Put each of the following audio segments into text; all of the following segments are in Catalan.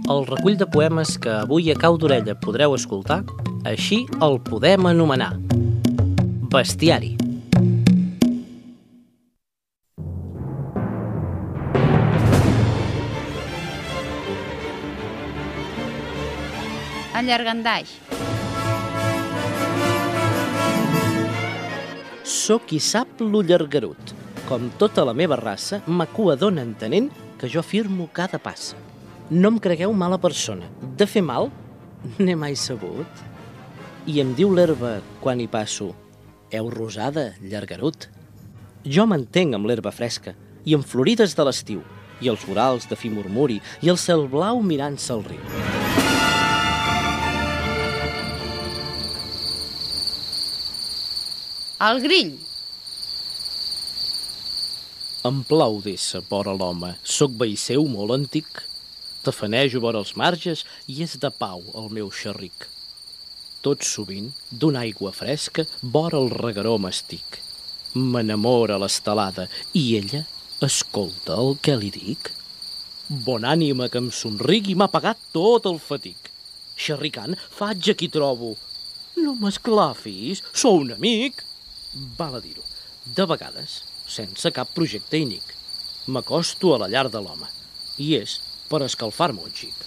El recull de poemes que avui a cau d'orella podreu escoltar, així el podem anomenar. Bestiari. El llangardaix. Sóc qui sap lo llargarut. Com tota la meva raça, ma cua dona entenent que jo firmo cada passa. No em cregueu mala persona. De fer mal, n'he mai sabut. I em diu l'herba quan hi passo: heu rosada, llargarut. Jo m'entenc amb l'herba fresca i amb florides de l'estiu, i els vorals de fi murmuri, i el cel blau mirant-se al riu. El grill. Em plau d'ésser vora l'home, soc veí seu molt antic. Tafanejo vora els marges i és de pau el meu xerric. Tot sovint, d'una aigua fresca, vora el regueró m'estic. M'enamora l'estelada i ella escolta el que li dic. Bon ànima que em somrigui m'ha pagat tot el fatic. Xerricant, faig a qui trobo. No m'esclafis, sou un amic. Val a dir-ho, de vegades, sense cap projecte inic, m'acosto a la llar de l'home, i és per escalfar-me un xic.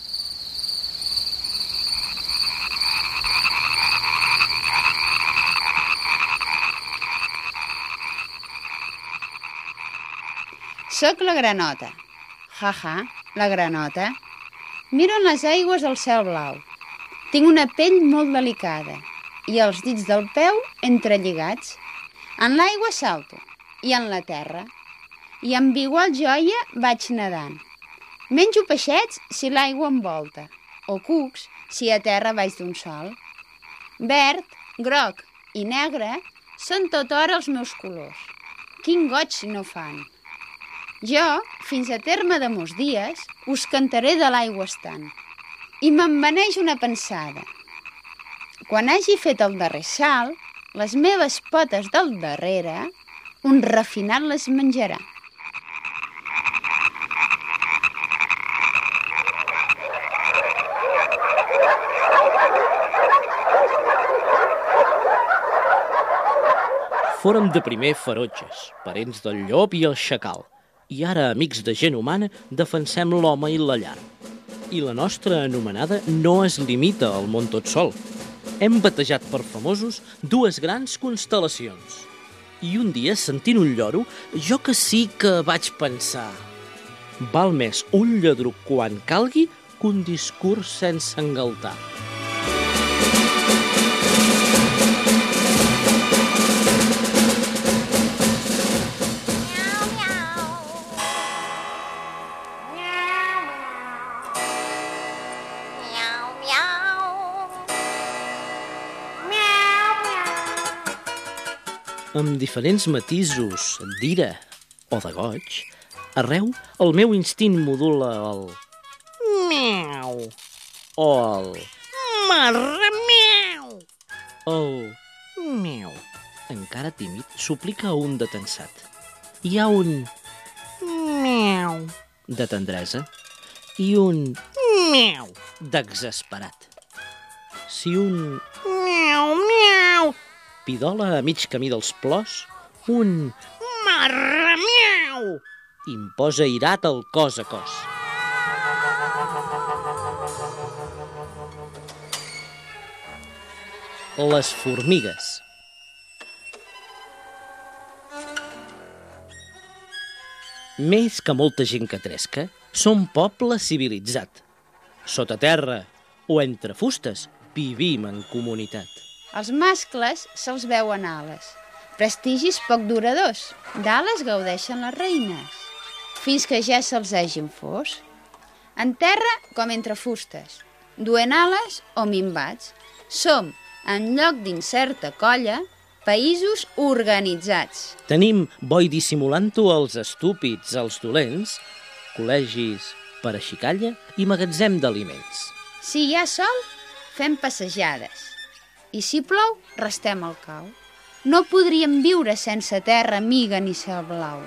Soc la granota. Ja, la granota. Miro en les aigües el cel blau. Tinc una pell molt delicada i els dits del peu entrelligats. En l'aigua salto i en la terra, i amb igual joia vaig nedant. Menjo peixets si l'aigua envolta, o cucs si a terra vaig d'un sol. Verd, groc i negre són tothora els meus colors. Quin goig no fan! Jo, fins a terme de mos dies, us cantaré de l'aigua estant. I m'embeneix una pensada. Quan hagi fet el darrer salt, les meves potes del darrere, un refinat les menjarà. Fórem de primer ferotges, parents del llop i el xacal, i ara, amics de gent humana, defensem l'home i la llar. I la nostra anomenada no es limita al món tot sol. Hem batejat per famosos dues grans constel·lacions. I un dia, sentint un lloro, jo que sí que vaig pensar: val més un lladruc quan calgui que un discurs sense engaltar. Amb diferents matisos d'ira o de goig, arreu el meu instint modula el miau o el marramiau. El miau, encara tímid, suplica un de tensat. Hi ha un miau de tendresa i un miau d'exasperat. Si un miau, miau pidola a mig camí dels plors, un marramiau imposa irat el cos a cos. Les formigues. Més que molta gent que tresca, som poble civilitzat. Sota terra o entre fustes vivim en comunitat. Els mascles se'ls veuen ales, prestigis poc duradors. D'ales gaudeixen les reines, fins que ja se'ls hagin fos. En terra com entre fustes, duent ales o minvats. Som, en lloc d'incerta colla, països organitzats. Tenim, boi dissimulant-ho als estúpids, als dolents, col·legis per a xicalla i magatzem d'aliments. Si hi ha sol, fem passejades. I si plou, restem al cau. No podríem viure sense terra, amiga ni cel blau.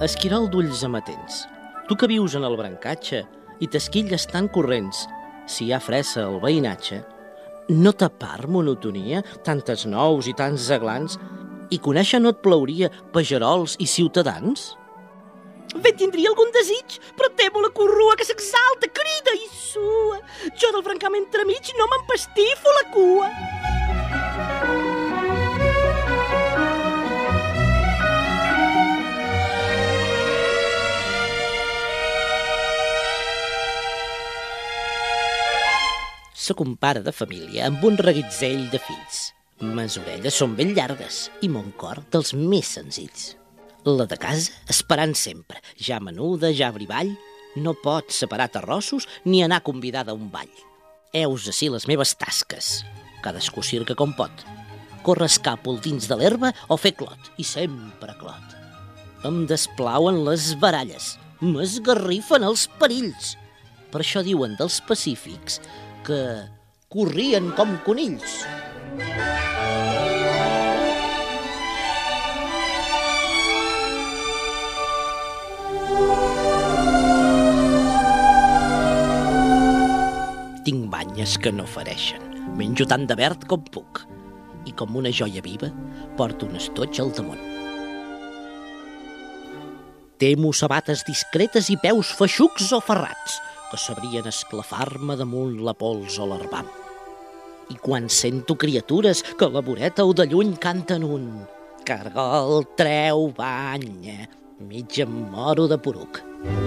Esquirol d'ulls amatents, tu que vius en el brancatge i t'esquilles tan corrents, si hi ha fressa al veïnatge, no t'apar monotonia, tantes nous i tants aglans, i conèixer no et plauria pagerols i ciutadans? Bé tindria algun desig, però temo la corrua que s'exalta, crida i sua. Jo del brancam entremig no m'empastifo la cua. Soc un pare de família amb un reguitzell de fills. Mes orelles són ben llargues i mon cor dels més senzills. La de casa, esperant sempre, ja menuda, ja brivall, no pot separar terrossos ni anar convidada a un ball. Heus ací les meves tasques, cadascú circa com pot. Córrer escàpol dins de l'herba o fer clot, i sempre clot. Em desplauen les baralles, m'esgarrifen els perills. Per això diuen dels pacífics que corrien com conills. Tinc banyes que no fereixen, menjo tant de verd com puc, i com una joia viva porto un estoig al damunt. Temo sabates discretes i peus feixucs o ferrats, que sabrien esclafar-me damunt la pols o l'herbam. I quan sento criatures que a la voreta o de lluny canten un cargol treu banya, mig em moro de poruc.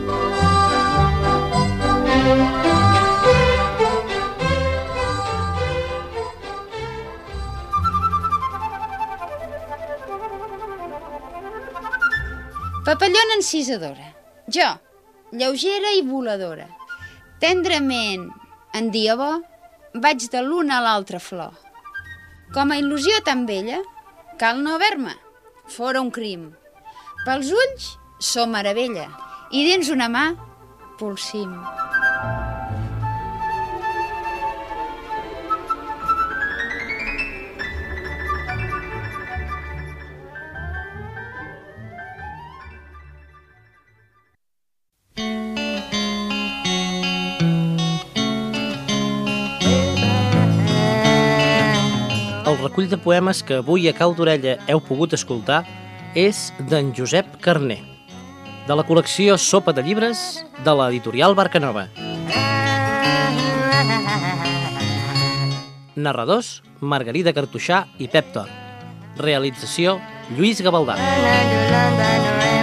Papallona encisadora. Jo, lleugera i voladora. Tendrament, en dia bo, vaig de l'una a l'altra flor. Com a il·lusió tan vella, cal no haver-me, fora un crim. Pels ulls, som meravella, i dins una mà, polsim. El recull de poemes que avui a Cau d'Orella heu pogut escoltar és d'en Josep Carner, de la col·lecció Sopa de llibres de l'editorial Barcanova. Narradors, Margarida Cartoixà i Pep Tor. Realització, Lluís Gavaldà.